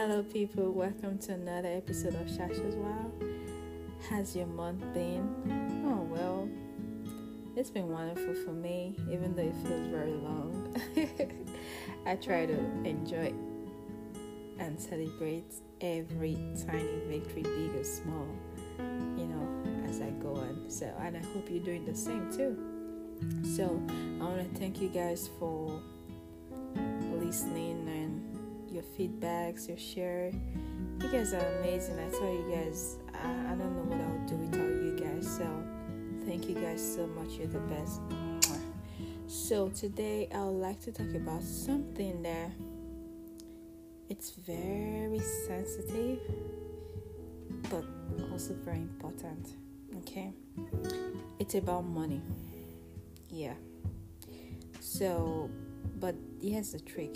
Hello, people. Welcome to another episode of Shasha's Wow. How's your month been? Oh, well, it's been wonderful for me, even though it feels very long. I try to enjoy and celebrate every tiny victory, big or small, as I go on. And I hope you're doing the same too. So, I want to thank you guys for listening and your feedbacks, your share. You guys are amazing. I tell you guys, I don't know what I would do without you guys. So thank you guys so much. You're the best. So today I would like to talk about something that it's very sensitive but also very important. Okay, it's about money. Yeah. So, but here's the trick.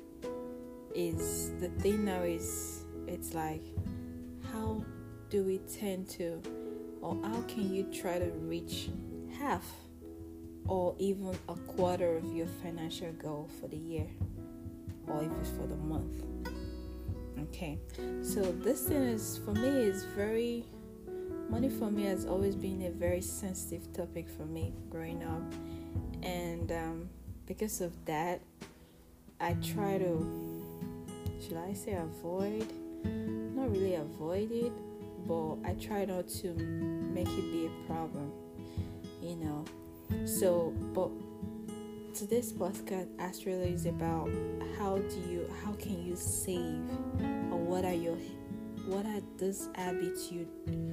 Is the thing now is it's like, how do we tend to, or how can you try to reach half or even a quarter of your financial goal for the year or even for the month? Okay, so this thing is, for me, is very, money for me has always been a very sensitive topic for me growing up, and because of that I try to, should I say avoid? Not really avoid it, but I try not to make it be a problem, So, but today's podcast actually is about how can you save, or what are those habits you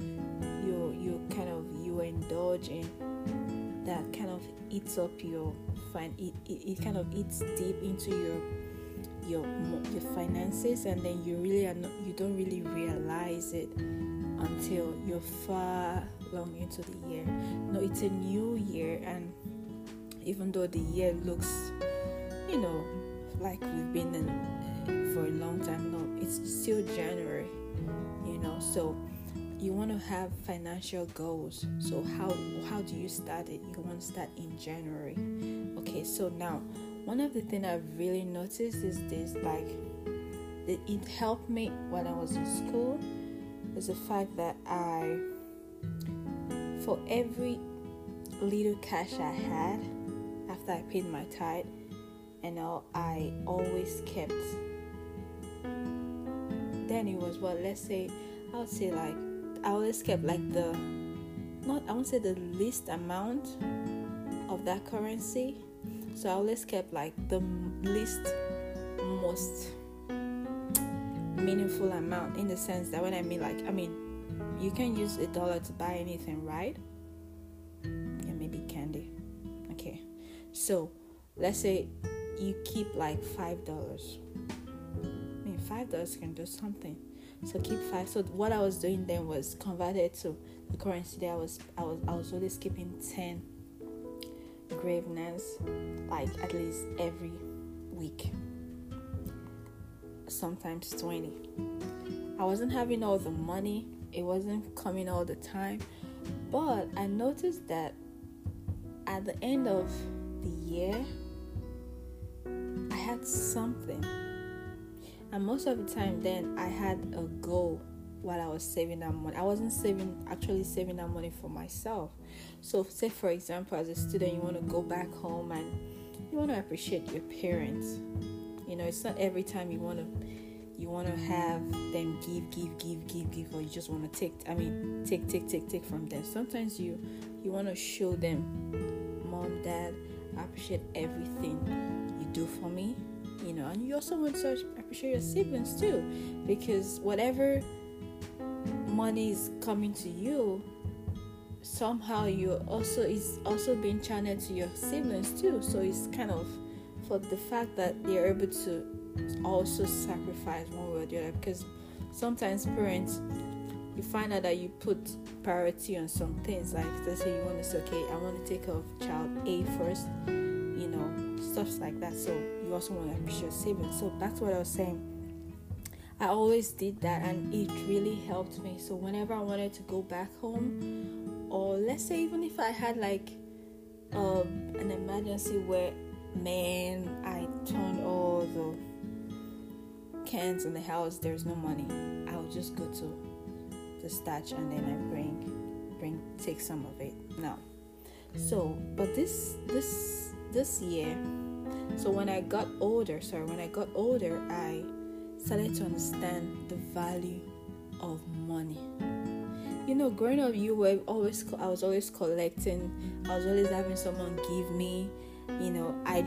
indulge in that kind of eats up your it kind of eats deep into your finances, and then you don't really realize it until you're far long into the year. No, it's a new year, and even though the year looks, like we've been in for a long time, no, it's still January, so you want to have financial goals. So how do you start it? You want to start in January. Okay, so now one of the things I've really noticed is this, like, it helped me when I was in school, is the fact that for every little cash I had after I paid my tithe, and I always kept, then it was, I always kept like I won't say the least amount of that currency. So I always kept like the least, most meaningful amount, in the sense that you can use $1 to buy anything, right? Yeah, maybe candy. Okay, so let's say you keep like $5. $5 can do something. So keep 5. So what I was doing then was converted to the currency that I was always keeping 10 graveness, like at least every week, sometimes 20. I wasn't having all the money, it wasn't coming all the time, but I noticed that at the end of the year I had something. And most of the time then I had a goal while I was saving that money. I wasn't actually saving that money for myself. So say, for example, as a student, you want to go back home and you want to appreciate your parents. It's not every time you want to have them give, or you just want to take from them. Sometimes you want to show them, Mom, Dad, I appreciate everything you do for me. And you also want to appreciate your siblings too, because whatever money is coming to you, somehow is also being channeled to your siblings too. So it's kind of for the fact that they're able to also sacrifice one way or the other, because sometimes parents, you find out that you put priority on some things, like let's say you want to say, okay, I want to take care of child A first, stuff like that. So you also want to appreciate your siblings. So that's what I was saying. I always did that, and it really helped me. So whenever I wanted to go back home, or let's say even if I had like an emergency where, man, I turned all the weekends in the house there's no money, I will just go to the stash and then I take some of it now. So but this year, so when I got older, I started to understand the value of money. Growing up, I was always collecting. I was always having someone give me. I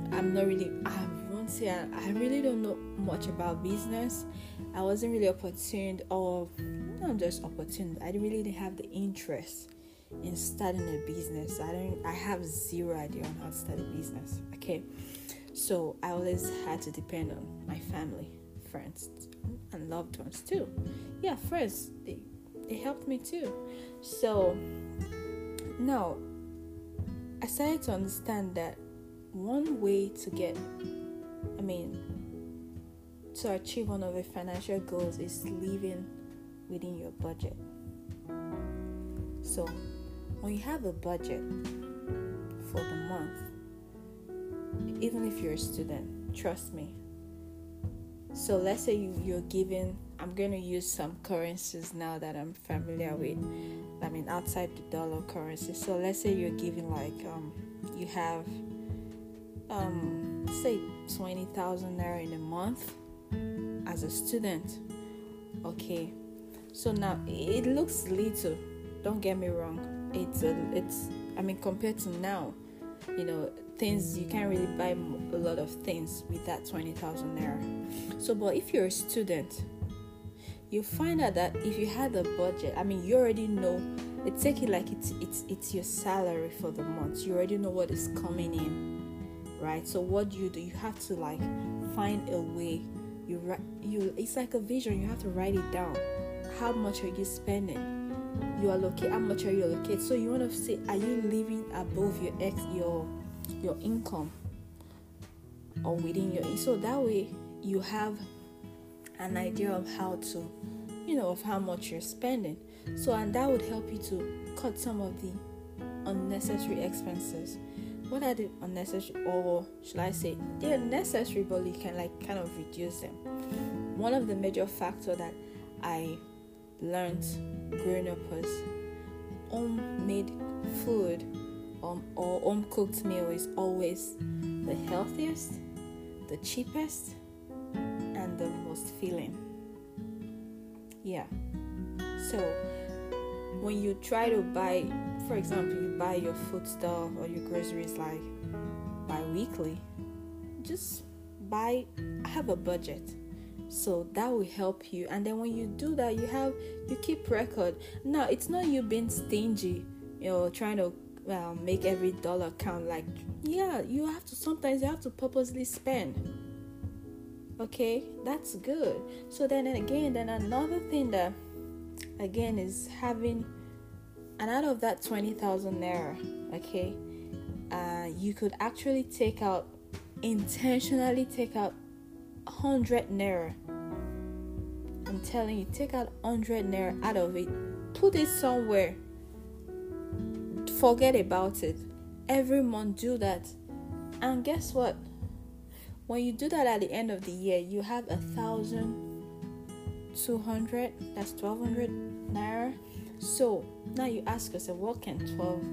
really don't know much about business. I wasn't really opportune, or not just opportune. I really didn't have the interest in starting a business. I have zero idea on how to start a business. Okay, so I always had to depend on my family, friends, and loved ones too. Yeah, friends, they helped me too. So now I started to understand that one way to achieve one of the financial goals is living within your budget. So when you have a budget for the month, even if you're a student, trust me. So let's say you're given, I'm going to use some currencies now that I'm familiar with, outside the dollar currency. So let's say you're given you have say 20,000 naira in a month as a student. Okay, so now it looks little, don't get me wrong. It's compared to now, things, you can't really buy a lot of things with that 20,000 naira. So but if you're a student, you find out that if you had a budget, you already know, it's take it like it's your salary for the month. You already know what is coming in, right? So what do? You have to find a way. It's like a vision. You have to write it down. How much are you spending? How much are you allocated? So you want to say, are you living above your income or within your? So that way you have an idea of how to, of how much you're spending. So, and that would help you to cut some of the unnecessary expenses. What are the unnecessary, or should I say they're necessary, but you can kind of reduce them. One of the major factors that I learned growing up was homemade food or home cooked meal is always the healthiest, the cheapest, and the most filling. Yeah. So when you try to buy, for example, you buy your food stuff or your groceries bi-weekly, just have a budget. So that will help you. And then when you do that, you keep record. Now it's not you being stingy, trying to make every dollar count. Sometimes you have to purposely spend. Okay, that's good. So then another thing that again is having, and out of that 20,000 naira, okay, you could actually intentionally take out 100 naira. I'm telling you, take out 100 naira out of it, put it somewhere, forget about it. Every month do that, and guess what? When you do that at the end of the year, you have 1,200. That's 1,200 naira. So now you ask yourself, what can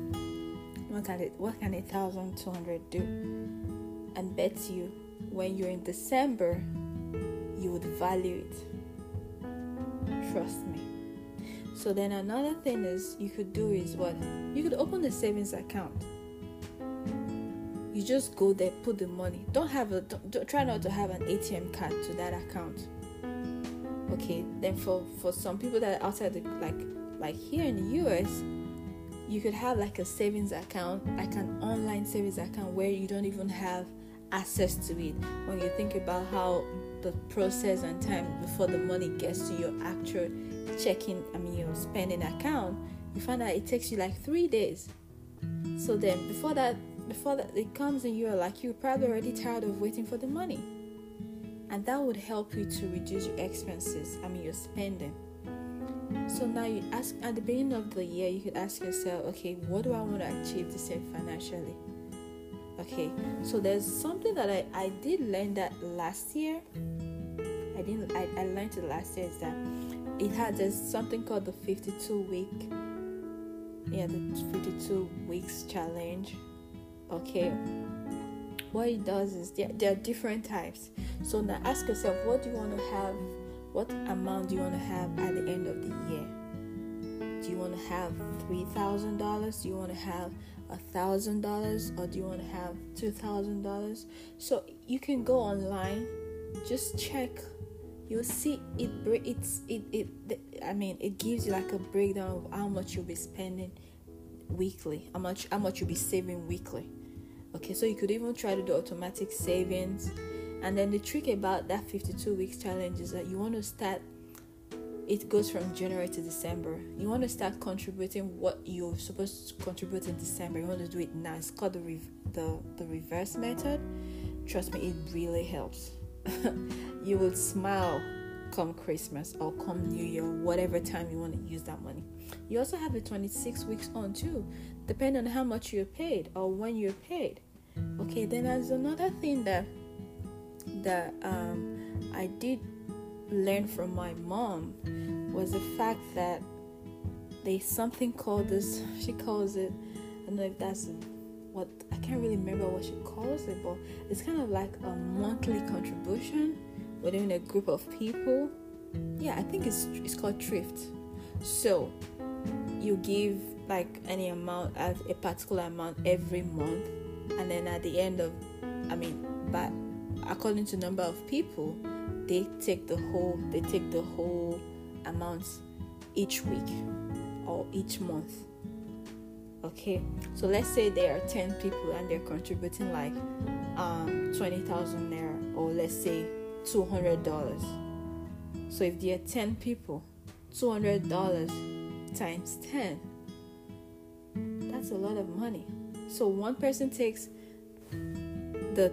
1,200 do? And bet you, when you're in December, you would value it. Trust me. So then another thing is you could do is what? You could open a savings account. You just go there, put the money. Try not to have an ATM card to that account. Okay. Then for some people that are outside like here in the US, you could have a savings account, an online savings account where you don't even have access to it. When you think about how the process and time before the money gets to your actual your spending account, you find out it takes you 3 days. So then before that it comes in, you're probably already tired of waiting for the money. And that would help you to reduce your expenses, your spending. So now you ask, at the beginning of the year, you could ask yourself, okay, what do I want to achieve this year financially? Okay, so there's something that I did learn that last year. I learned it last year, is that there's something called the 52 week, the 52 weeks challenge. Okay, what it does is there are different types. So now ask yourself, what do you want to have? What amount do you want to have at the end of the year? Do you want to have $3,000? Do you want to have $1,000? Or do you want to have $2,000? So you can go online, just check. You'll see it gives you like a breakdown of how much you'll be spending weekly, how much you'll be saving weekly. Okay, so you could even try to do automatic savings. And then the trick about that 52 weeks challenge is that you want to start. It goes from January to December. You want to start contributing what you're supposed to contribute in December. You want to do it now. It's called the reverse method. Trust me, it really helps. You will smile come Christmas or come New Year, whatever time you want to use that money. You also have the 26 weeks on too, depending on how much you're paid or when you're paid. Okay, then there's another thing that I did learn from my mom, was the fact that there's something called this, she calls it, I don't know if that's what, I can't really remember what she calls it, but it's kind of like a monthly contribution within a group of people. Yeah, I think it's called thrift. So you give like any amount, at a particular amount every month, and then at the end of, but according to number of people, they take the whole amount each week or each month. Okay, so let's say there are 10 people and they're contributing like 20,000 naira, or let's say $200. So if there are 10 people, $200 times 10, that's a lot of money. So one person takes the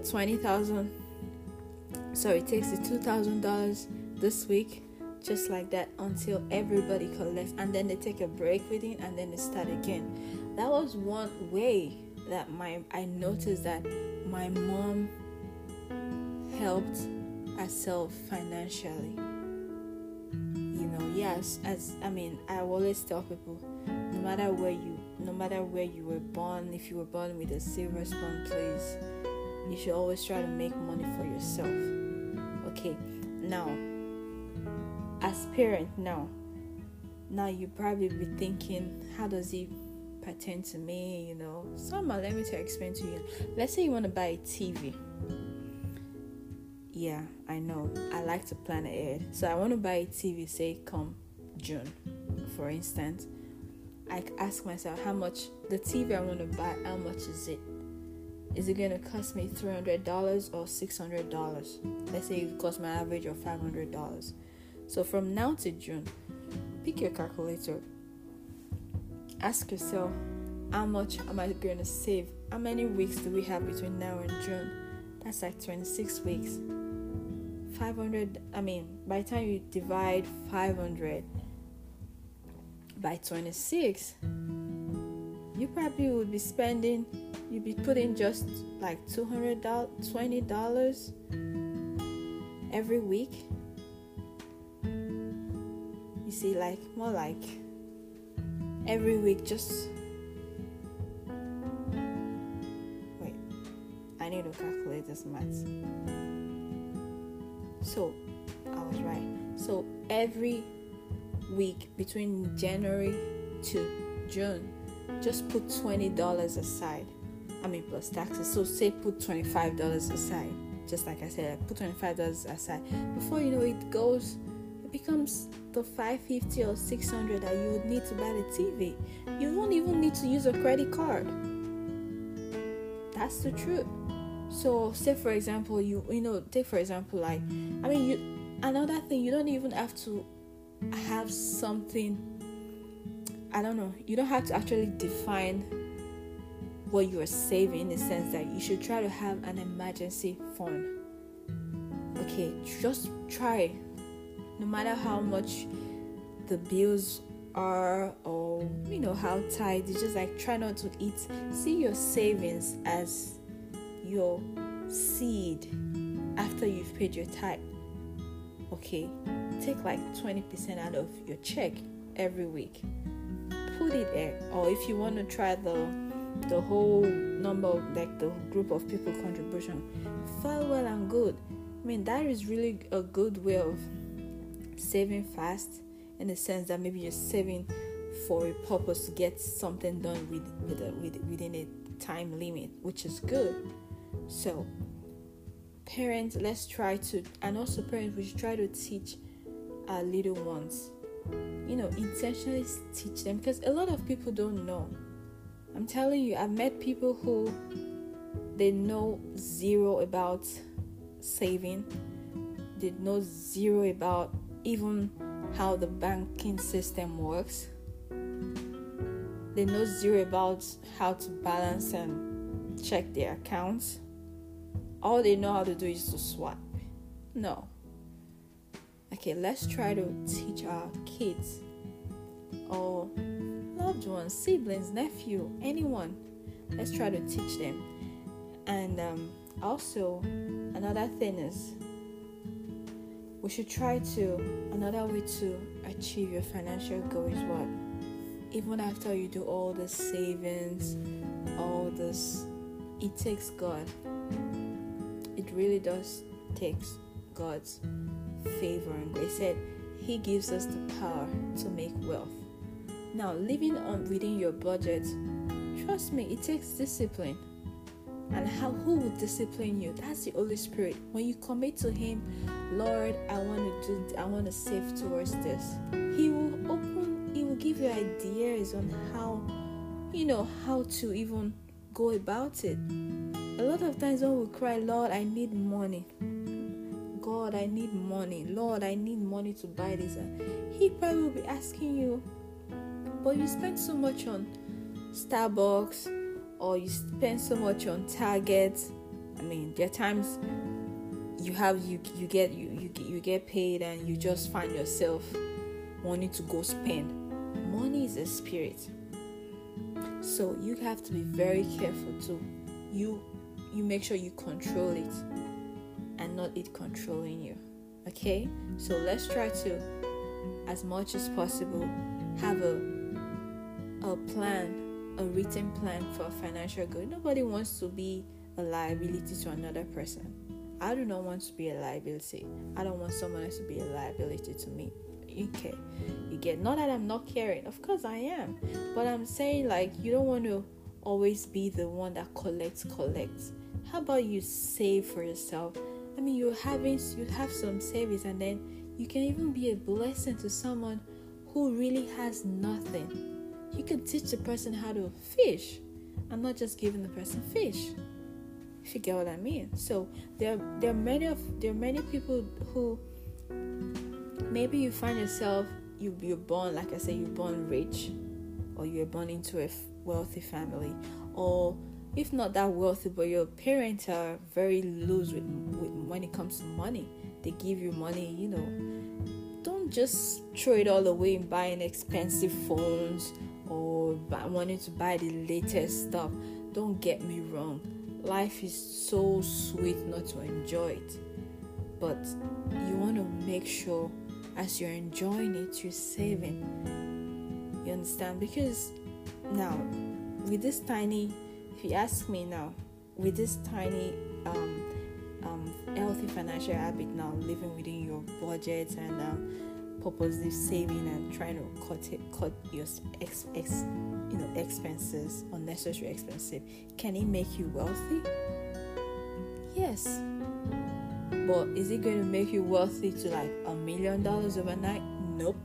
takes the $2,000 this week, just like that, until everybody collects, and then they take a break with it, and then they start again. That was one way that I noticed that my mom helped herself financially. Yes, I always tell people, no matter where you were born, if you were born with a silver spoon, please, you should always try to make money for yourself. Okay, now as parent, now you probably be thinking, how does it pertain to me? Let me explain to you. Let's say you want to buy a TV. Yeah, I know, I like to plan ahead. So I want to buy a TV, say come June, for instance. I ask myself, how much the TV I want to buy, how much is it? Is it going to cost me $300 or $600? Let's say it costs my average of $500. So from now to June, pick your calculator. Ask yourself, how much am I going to save? How many weeks do we have between now and June? That's like 26 weeks. 500, by the time you divide 500 by 26, you probably would be spending, you'd be putting just like $20 every week. You see, like more like every week, just wait, I need to calculate this math. So I was right. So every week between January to June, just put $20 aside. Plus taxes. So say put $25 aside. Just like I said, put $25 aside. Before you know it becomes the $550 or $600 that you would need to buy the TV. You won't even need to use a credit card. That's the truth. So say for example, take for example, like, another thing, you don't even have to have something, I don't know, you don't have to actually define what you are saving, in the sense that you should try to have an emergency fund. Okay, just try, no matter how much the bills are, or how tight, it's just like, try not to see your savings as your seed after you've paid your tithe. Okay, take like 20% out of your check every week. Put it there. Or if you want to try the whole number of, like, the group of people contribution, fine, well and good. I mean, that is really a good way of saving fast, in the sense that maybe you're saving for a purpose to get something done within a time limit, which is good. So parents, let's try to, and also parents, we should try to teach our little ones, intentionally teach them, because a lot of people don't know. I'm telling you, I've met people who they know zero about saving. They know zero about even how the banking system works. They know zero about how to balance and check their accounts. All they know how to do is to swipe. No. Okay, let's try to teach our kids or loved ones, siblings, nephew, anyone. Let's try to teach them. And also, another thing is, we should try to, another way to achieve your financial goal is what? Even after you do all the savings, all this, it takes God. It really does take God's favor and grace. He said He gives us the power to make wealth. Now, living on within your budget, trust me, it takes discipline. And who will discipline you? That's the Holy Spirit. When you commit to Him, Lord, I want to save towards this, He will give you ideas on how to even go about it. A lot of times when we cry, Lord, I need money. God, I need money. Lord, I need money to buy this. He probably will be asking you, but you spend so much on Starbucks, or you spend so much on Target. I mean, there are times you get paid and you just find yourself wanting to go spend. Money is a spirit, so you have to be very careful too. You make sure you control it and not it controlling you. Okay, so let's try to, as much as possible, have a plan, a written plan for financial goal. Nobody wants to be a liability to another person. I do not want to be a liability. I don't want someone else to be a liability to me. Okay, you get, not that I'm not caring, of course I am, but I'm saying, like, you don't want to always be the one that collects. How about you save for yourself? I mean, you have some savings, and then you can even be a blessing to someone who really has nothing. You can teach the person how to fish. I'm not just giving the person fish, if you get what I mean. So there are many people who, maybe you find yourself, you're born, like I say, you're born rich, or you're born into a wealthy family, or if not that wealthy, but your parents are very loose with when it comes to money. They give you money, don't just throw it all away in buying expensive phones or wanting to buy the latest stuff. Don't get me wrong, life is so sweet not to enjoy it, but you want to make sure as you're enjoying it, you're saving. You understand? Because now, with this tiny, if you ask me now, with this tiny healthy financial habit now, living within your budget and purposely saving and trying to cut your expenses, unnecessary expenses, can it make you wealthy? Yes. But is it going to make you wealthy to like $1 million overnight? Nope.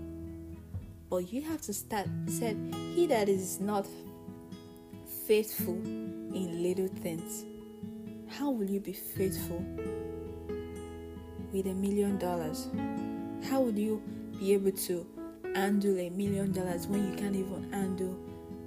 But you have to start. It said, he that is not faithful in little things, how will you be faithful with $1 million? How would you be able to handle $1 million when you can't even handle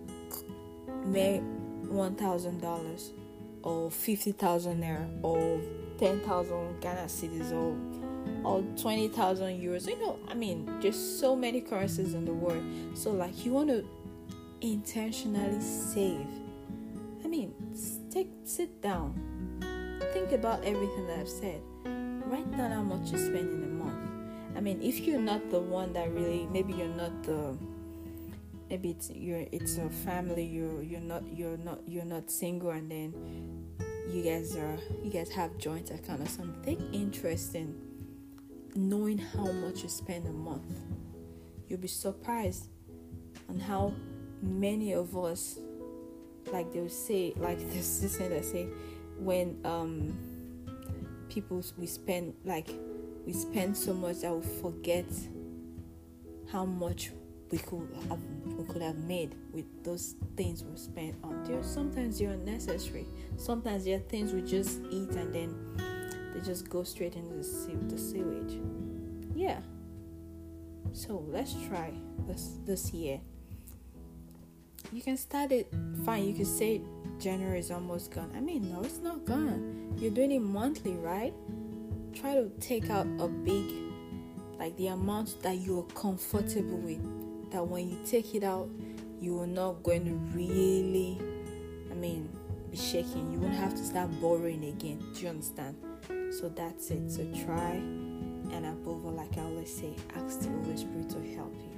$1,000 or 50,000 naira or 10,000 Ghana cedis or 20,000 euros? I mean, there's so many currencies in the world. So like, you want to intentionally save. I mean, sit down, think about everything that I've said. write down how much you spend in a month. I mean, if you're not the one that really, maybe you're not the, maybe it's a family, you're not single, and then you guys have joint account or something. Take interest in knowing how much you spend a month. You'll be surprised on how many of us, like they'll say, like this thing that say, when people we spend so much that we forget how much we could have made with those things we spent on. Sometimes they're unnecessary. Sometimes there are things we just eat and then they just go straight into the sewage. Yeah. So let's try this year. You can start it fine. You could say January is almost gone. I mean, no, it's not gone. You're doing it monthly, right? Try to take out a big, like the amount that you're comfortable with. That when you take it out, you are not going to really, be shaking. You won't have to start borrowing again. Do you understand? So that's it. So try, and above all, like I always say, ask the Holy Spirit to help you.